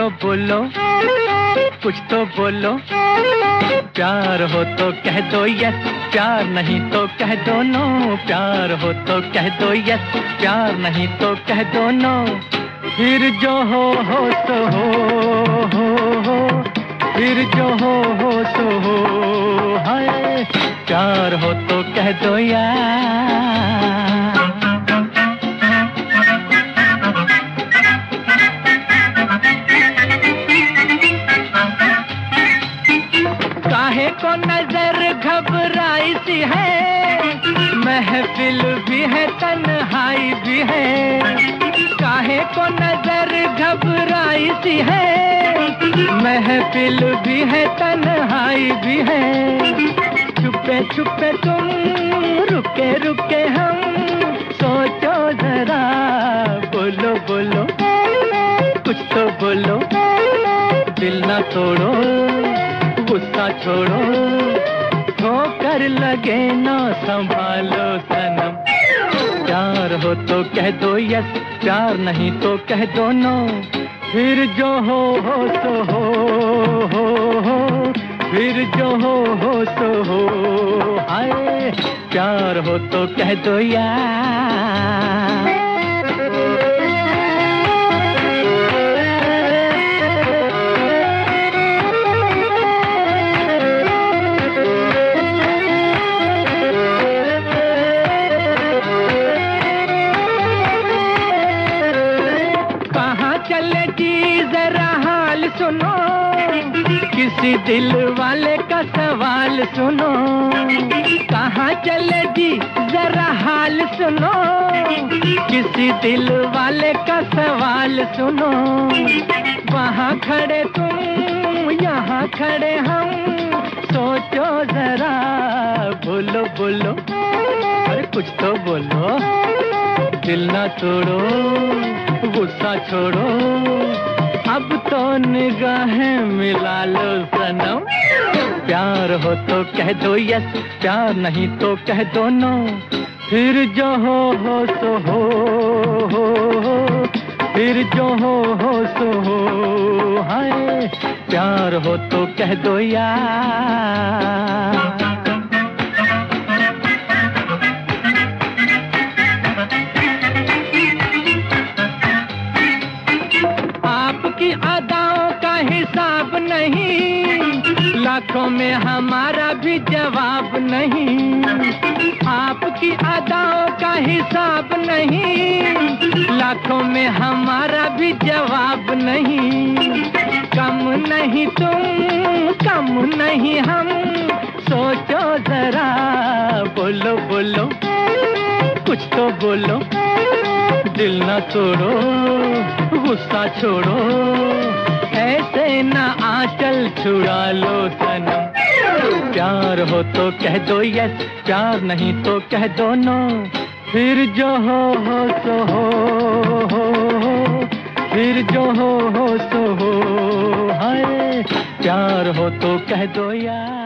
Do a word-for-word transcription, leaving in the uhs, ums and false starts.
बोलो बोलो कुछ तो बोलो, प्यार हो तो कह दो यस, प्यार नहीं तो कह दो नो, प्यार हो तो कह दो यस, प्यार नहीं तो कह दो नो। फिर जो हो हो सो हो, हो, हो, फिर जो हो हो सो हो, हाय प्यार हो तो कह दो यार। काहे को नजर घबराई सी है, महफिल भी है तन्हाई भी है। काहे को नजर घबराई सी है, महफिल भी है तन्हाई भी है। छुपे छुपे तुम रुके रुके हम, सोचो जरा बोलो बोलो कुछ तो बोलो, दिल ना तोड़ो गुस्सा छोड़ो, ठोकर लगे ना संभालो सनम। प्यार हो तो कह दो यस, प्यार नहीं तो कह दो नो। फिर जो हो हो सो हो, हो, हो, फिर जो हो हो सो हो, हाय प्यार हो तो कह दो यार। चले जी जरा हाल सुनो, किसी दिल वाले का सवाल सुनो। कहाँ चले जी जरा हाल सुनो, किसी दिल वाले का सवाल सुनो। वहाँ खड़े तुम यहाँ खड़े हम, सोचो जरा बोलो बोलो, अरे कुछ तो बोलो, दिल ना तोड़ो गुस्सा छोड़ो, अब तो निगाहें मिला लो सनम। प्यार हो तो कह दो यस, प्यार नहीं तो कह दो नो। फिर जो हो हो सो हो, हो, हो, फिर जो हो हो सो हो, हाय प्यार हो तो कह दो यार। आपकी अदाओं का हिसाब नहीं, लाखों में हमारा भी जवाब नहीं। आपकी अदाओं का हिसाब नहीं, लाखों में हमारा भी जवाब नहीं। कम नहीं तुम कम नहीं हम, सोचो जरा बोलो बोलो कुछ तो बोलो, दिल ना तोड़ो गुस्सा छोड़ो, ऐसे ना आंचल छुड़ा लो सनम। प्यार हो तो कह दो यस, प्यार नहीं तो कह दो नो। फिर जो हो हो सो हो, हो, हो, फिर जो हो हो सो हो, हाय प्यार हो तो कह दो यार।